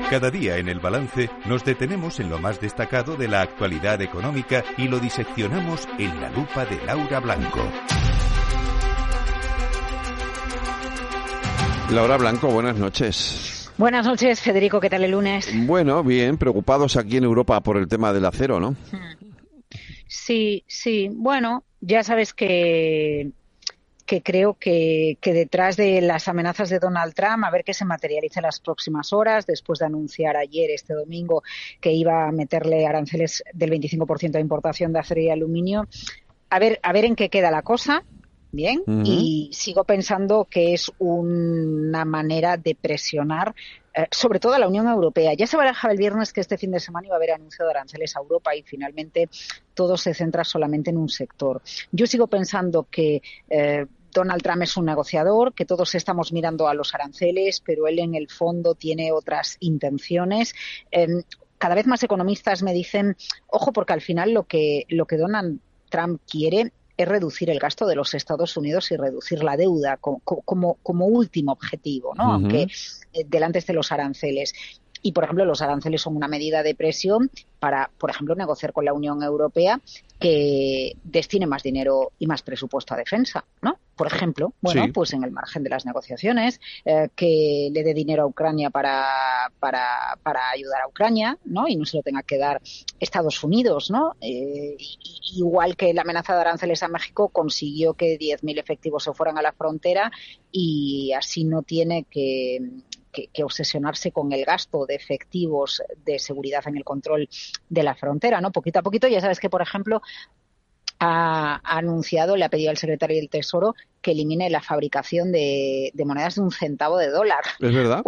Cada día en El Balance nos detenemos en lo más destacado de la actualidad económica y lo diseccionamos en la lupa de Laura Blanco. Laura Blanco, buenas noches. Buenas noches, Federico, ¿qué tal el lunes? Bueno, bien, preocupados aquí en Europa por el tema del acero, ¿no? Sí, bueno, ya sabes que creo que detrás de las amenazas de Donald Trump, a ver qué se materializa en las próximas horas, después de anunciar ayer, este domingo, que iba a meterle aranceles del 25% de importación de acero y aluminio, a ver en qué queda la cosa. Bien, y sigo pensando que es una manera de presionar sobre todo a la Unión Europea. Ya se barajaba el viernes que este fin de semana iba a haber anuncio de aranceles a Europa y finalmente todo se centra solamente en un sector. Yo sigo pensando que Donald Trump es un negociador, que todos estamos mirando a los aranceles, pero él en el fondo tiene otras intenciones. Cada vez más economistas me dicen, ojo, porque al final lo que Donald Trump quiere es reducir el gasto de los Estados Unidos y reducir la deuda como último objetivo, ¿no? Aunque delante de los aranceles. Y, por ejemplo, los aranceles son una medida de presión para, por ejemplo, negociar con la Unión Europea que destine más dinero y más presupuesto a defensa, ¿no? Por ejemplo, bueno, sí, pues en el margen de las negociaciones, que le dé dinero a Ucrania para ayudar a Ucrania, ¿no? Y no se lo tenga que dar Estados Unidos, ¿no? Igual que la amenaza de aranceles a México consiguió que 10.000 efectivos se fueran a la frontera y así no tiene que obsesionarse con el gasto de efectivos de seguridad en el control de la frontera, ¿no? Poquito a poquito, ya sabes que, por ejemplo, ha anunciado, le ha pedido al secretario del Tesoro que elimine la fabricación de monedas de $1 ¿Es verdad?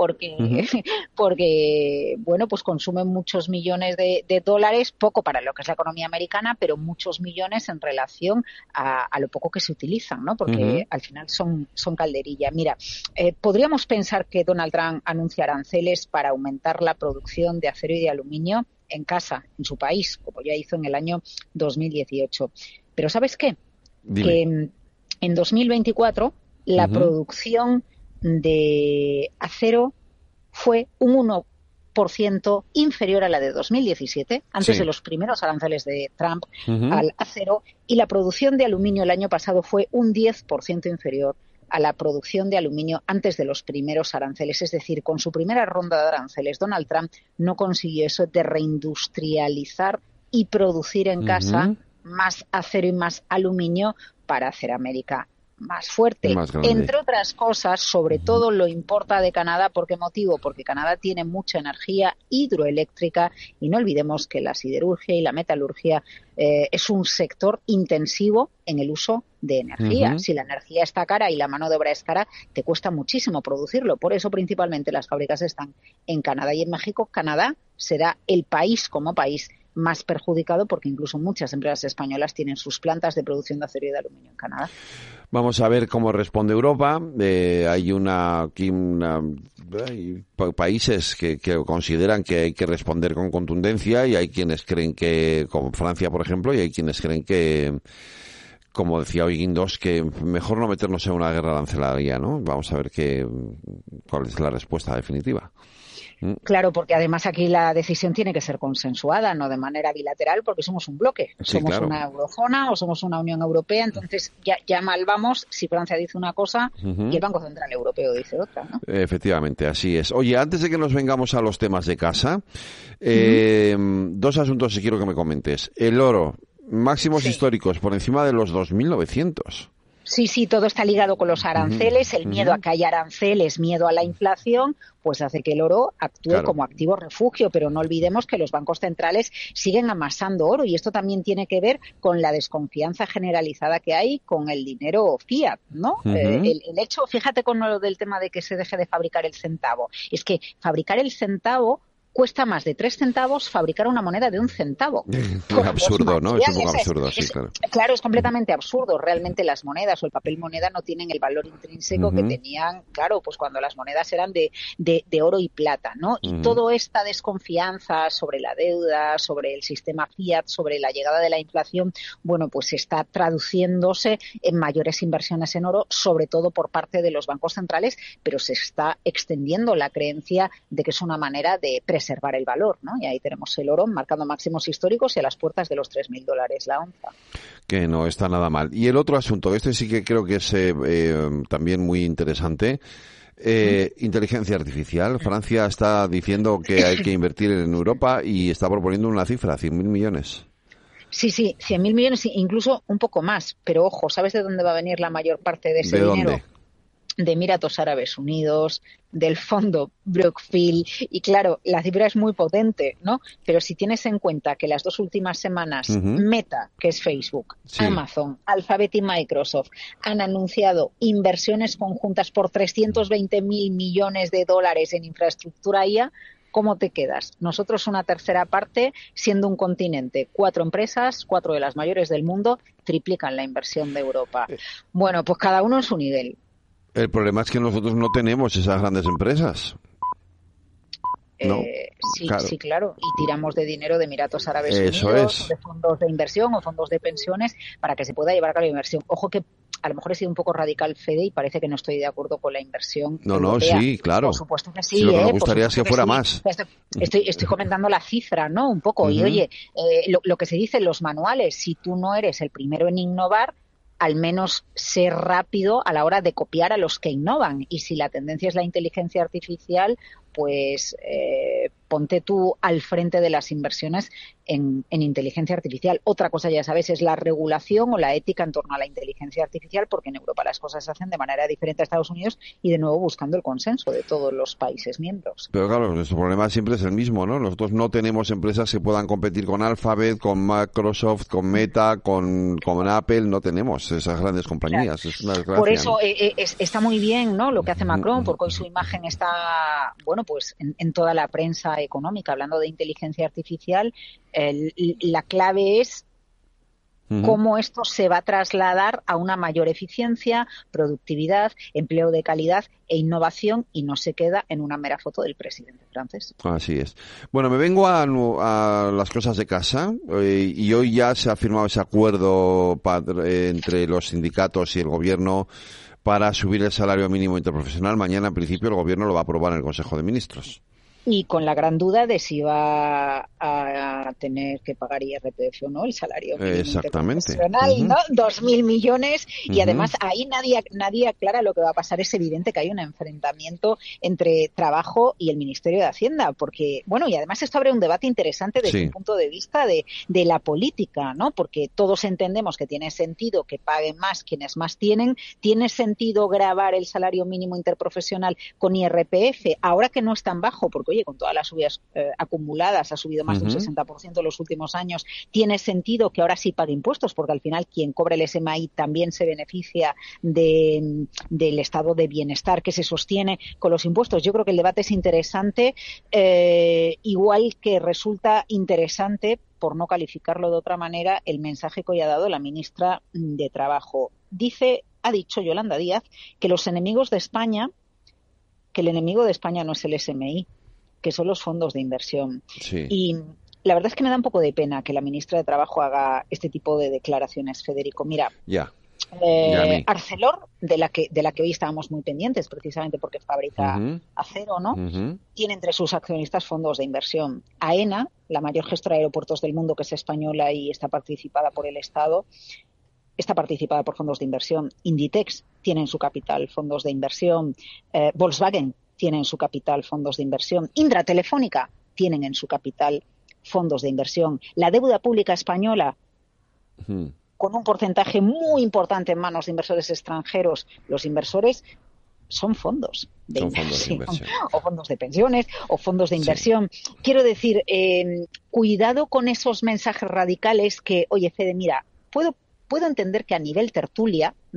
Porque bueno, pues consumen muchos millones de dólares, poco para lo que es la economía americana, pero muchos millones en relación a lo poco que se utilizan, ¿no? Porque al final son calderilla. Mira, podríamos pensar que Donald Trump anuncia aranceles para aumentar la producción de acero y de aluminio en casa, en su país, como ya hizo en el año 2018. Pero ¿sabes qué? Dime. Que en 2024 la producción de acero fue un 1% inferior a la de 2017, antes de los primeros aranceles de Trump al acero, y la producción de aluminio el año pasado fue un 10% inferior a la producción de aluminio antes de los primeros aranceles. Es decir, con su primera ronda de aranceles, Donald Trump no consiguió eso de reindustrializar y producir en casa más acero y más aluminio para hacer América más fuerte. Entre otras cosas, sobre todo lo importa de Canadá. ¿Por qué motivo? Porque Canadá tiene mucha energía hidroeléctrica y no olvidemos que la siderurgia y la metalurgia es un sector intensivo en el uso de energía. Si la energía está cara y la mano de obra es cara, te cuesta muchísimo producirlo. Por eso principalmente las fábricas están en Canadá y en México. Canadá será el país como país más perjudicado porque incluso muchas empresas españolas tienen sus plantas de producción de acero y de aluminio en Canadá. Vamos a ver cómo responde Europa. Hay países que consideran que hay que responder con contundencia y hay quienes creen que, como Francia, por ejemplo, y hay quienes creen que, como decía hoy Guindos, que mejor no meternos en una guerra arancelaria, ¿no? Vamos a ver cuál es la respuesta definitiva. Claro, porque además aquí la decisión tiene que ser consensuada, no de manera bilateral, porque somos un bloque. Sí, somos claro. Una eurozona o somos una Unión Europea, entonces ya mal vamos si Francia dice una cosa y el Banco Central Europeo dice otra, ¿no? Efectivamente, así es. Oye, antes de que nos vengamos a los temas de casa, dos asuntos que quiero que me comentes. El oro, máximos históricos, por encima de los 2.900. Sí, todo está ligado con los aranceles. El miedo a que haya aranceles, miedo a la inflación, pues hace que el oro actúe como activo refugio. Pero no olvidemos que los bancos centrales siguen amasando oro y esto también tiene que ver con la desconfianza generalizada que hay con el dinero fiat, ¿no? El hecho, fíjate con lo del tema de que se deje de fabricar el centavo, es que fabricar el centavo cuesta más de 3 centavos fabricar una moneda de 1 centavo. Absurdo, ¿no? Es un poco absurdo, sí, claro. Claro, es completamente absurdo. Realmente las monedas o el papel moneda no tienen el valor intrínseco que tenían, claro, pues cuando las monedas eran de oro y plata, ¿no? Y toda esta desconfianza sobre la deuda, sobre el sistema fiat, sobre la llegada de la inflación, bueno, pues está traduciéndose en mayores inversiones en oro, sobre todo por parte de los bancos centrales, pero se está extendiendo la creencia de que es una manera de preservar el valor, ¿no? Y ahí tenemos el oro marcando máximos históricos y a las puertas de los $3.000 la onza. Que no está nada mal. Y el otro asunto, este sí que creo que es también muy interesante, inteligencia artificial. Francia está diciendo que hay que invertir en Europa y está proponiendo una cifra, 100.000 millones. Sí, 100.000 millones, incluso un poco más. Pero ojo, ¿sabes de dónde va a venir la mayor parte de ese dinero? ¿Dónde? De Emiratos Árabes Unidos, del fondo Brookfield, y claro, la cifra es muy potente, ¿no? Pero si tienes en cuenta que las 2 últimas semanas Meta, que es Facebook, Amazon, Alphabet y Microsoft han anunciado inversiones conjuntas por 320.000 millones de dólares en infraestructura IA, ¿cómo te quedas? Nosotros una tercera parte, siendo un continente, 4 empresas, 4 de las mayores del mundo, triplican la inversión de Europa. Bueno, pues cada uno en su nivel. El problema es que nosotros no tenemos esas grandes empresas. ¿No? Sí, claro. Y tiramos de dinero de Emiratos Árabes Unidos, o de fondos de inversión o fondos de pensiones para que se pueda llevar a cabo la inversión. Ojo que a lo mejor he sido un poco radical, Fede, y parece que no estoy de acudo con la inversión europea. No, sí, claro. Por supuesto que sí. Sí, lo que me gustaría es que fuera más. Estoy comentando la cifra, ¿no? Un poco. Y oye, lo que se dice en los manuales, si tú no eres el primero en innovar, al menos ser rápido a la hora de copiar a los que innovan. Y si la tendencia es la inteligencia artificial, pues ponte tú al frente de las inversiones en inteligencia artificial. Otra cosa, ya sabes, es la regulación o la ética en torno a la inteligencia artificial, porque en Europa las cosas se hacen de manera diferente a Estados Unidos y de nuevo buscando el consenso de todos los países miembros. Pero claro, nuestro problema siempre es el mismo, ¿no? Nosotros no tenemos empresas que puedan competir con Alphabet, con Microsoft, con Meta, con Apple, no tenemos esas grandes compañías. Claro. Es una desgracia, por eso ¿no? Está muy bien, ¿no?, lo que hace Macron, porque hoy su imagen está, bueno, pues en toda la prensa económica hablando de inteligencia artificial. La clave es cómo esto se va a trasladar a una mayor eficiencia, productividad, empleo de calidad e innovación, y no se queda en una mera foto del presidente francés. Así es. Bueno, me vengo a las cosas de casa, y hoy ya se ha firmado ese acuerdo entre los sindicatos y el gobierno para subir el salario mínimo interprofesional. Mañana, en principio, el gobierno lo va a aprobar en el Consejo de Ministros. Y con la gran duda de si va a tener que pagar IRPF o no, el salario mínimo interprofesional, ¿no? 2.000 millones. Y además ahí nadie aclara lo que va a pasar. Es evidente que hay un enfrentamiento entre Trabajo y el Ministerio de Hacienda, porque, bueno, y además esto abre un debate interesante desde un punto de vista de la política, ¿no? Porque todos entendemos que tiene sentido que paguen más quienes más tienen. ¿Tiene sentido gravar el salario mínimo interprofesional con IRPF ahora que no es tan bajo? Porque, oye, con todas las subidas acumuladas, ha subido más de un 60% en los últimos años. Tiene sentido que ahora sí pague impuestos, porque al final quien cobra el SMI también se beneficia del estado de bienestar que se sostiene con los impuestos. Yo creo que el debate es interesante, igual que resulta interesante, por no calificarlo de otra manera, el mensaje que hoy ha dado la ministra de Trabajo. Ha dicho Yolanda Díaz que el enemigo de España no es el SMI, que son los fondos de inversión. Sí. Y la verdad es que me da un poco de pena que la ministra de Trabajo haga este tipo de declaraciones, Federico. Mira, Arcelor, de la que hoy estábamos muy pendientes, precisamente porque fabrica acero, ¿no? Tiene entre sus accionistas fondos de inversión. AENA, la mayor gestora de aeropuertos del mundo, que es española y está participada por el Estado, está participada por fondos de inversión. Inditex tiene en su capital fondos de inversión. Volkswagen tiene en su capital fondos de inversión. Indra, Telefónica tienen en su capital fondos de inversión. La deuda pública española, con un porcentaje muy importante en manos de inversores extranjeros. Los inversores son fondos de inversión, o fondos de pensiones, o fondos de inversión. Sí. Quiero decir, cuidado con esos mensajes radicales que, oye, Fede, mira, puedo entender que a nivel tertulia, ¿no?,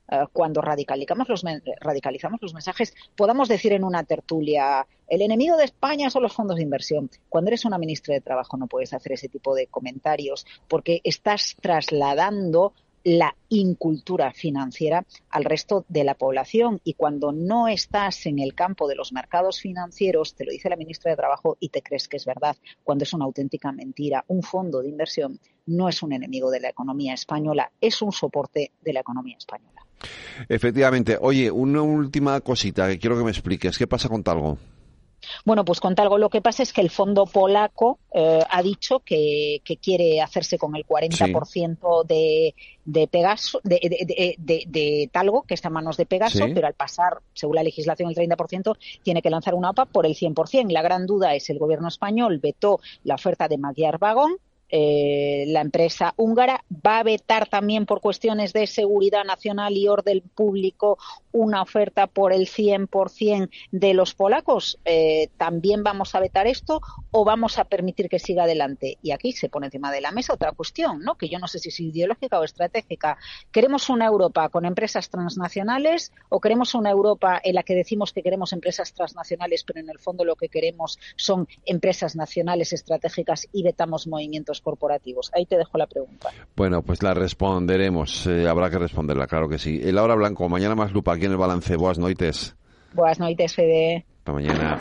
cuando radicalizamos los mensajes, podamos decir en una tertulia, el enemigo de España son los fondos de inversión. Cuando eres una ministra de Trabajo no puedes hacer ese tipo de comentarios porque estás trasladando la incultura financiera al resto de la población, y cuando no estás en el campo de los mercados financieros, te lo dice la ministra de Trabajo y te crees que es verdad, cuando es una auténtica mentira. Un fondo de inversión no es un enemigo de la economía española, es un soporte de la economía española. Efectivamente. Oye, una última cosita que quiero que me expliques. ¿Qué pasa con Talgo? Bueno, pues con Talgo lo que pasa es que el fondo polaco ha dicho que quiere hacerse con el 40% de Pegaso, de Talgo, que está en manos de Pegaso, pero al pasar, según la legislación, el 30%, tiene que lanzar una OPA por el 100%. La gran duda es el gobierno español vetó la oferta de Magyar Vagón. La empresa húngara va a vetar también por cuestiones de seguridad nacional y orden público una oferta por el 100% de los polacos. ¿También vamos a vetar esto o vamos a permitir que siga adelante? Y aquí se pone encima de la mesa otra cuestión, ¿no? Que yo no sé si es ideológica o estratégica. ¿Queremos una Europa con empresas transnacionales o queremos una Europa en la que decimos que queremos empresas transnacionales, pero en el fondo lo que queremos son empresas nacionales estratégicas y vetamos movimientos corporativos? Ahí te dejo la pregunta. Bueno, pues la responderemos. Habrá que responderla, claro que sí. Laura Blanco, mañana más lupa aquí en el balance. Boas noites. Boas noites, Fede. Hasta mañana.